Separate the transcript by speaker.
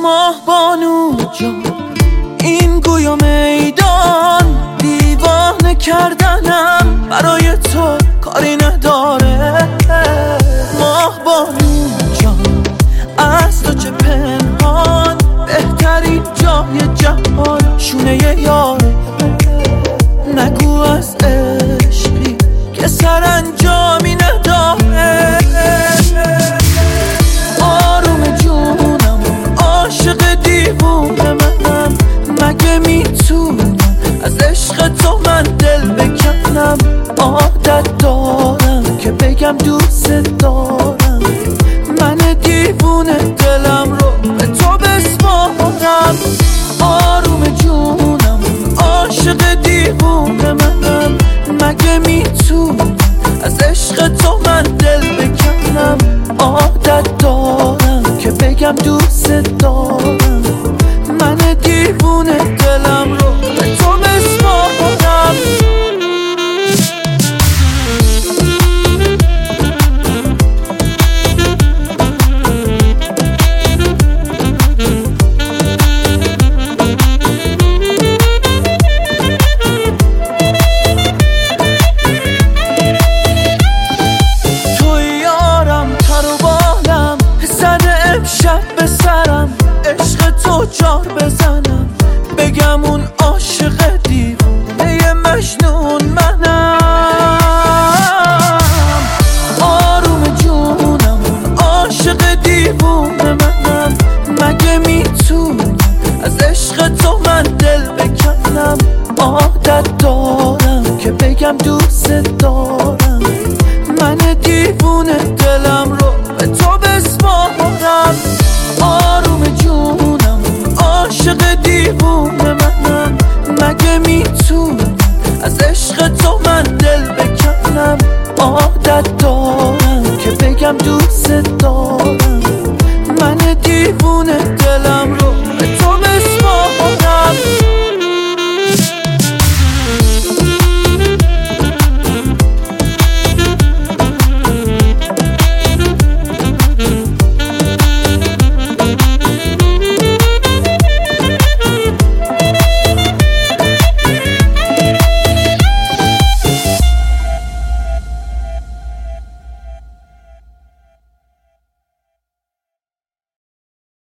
Speaker 1: ماه بانو جان، این گویا میدان دیوانه کردنم برای تو کاری نداره. ماه بانو جان، از تو چه پنهان، بهترین جای جهان شونه یاره. نگو از عشقی که سرانجامی نداره. آروم جونم، عاشق دیوونه منم، مگه میتونم از عشق تو من دل بکنم؟ عادت دارم که بگم دوست دارم، من دیوونه دلم رو به تو بسپارم. آروم جونم، عاشق دیوونه منم، مگه میتونم از عشق تو من دل بکنم؟ عادت دارم که بگم دوست دارم، من دیوونه دلم رو به تو بسپارم. شب به سرم عشق تو جار بزنم، بگم اون عاشق دیوونه مجنون منم. آروم جونم، عاشق دیوونه منم، مگه میتونم از عشق تو من دل بکنم؟ عادت دارم که بگم دوست دارم، من دیوونه دلم رو به تو بسپارم. آروم جونم، عاشق دیوونه منم، مگه میتونم از عشق تو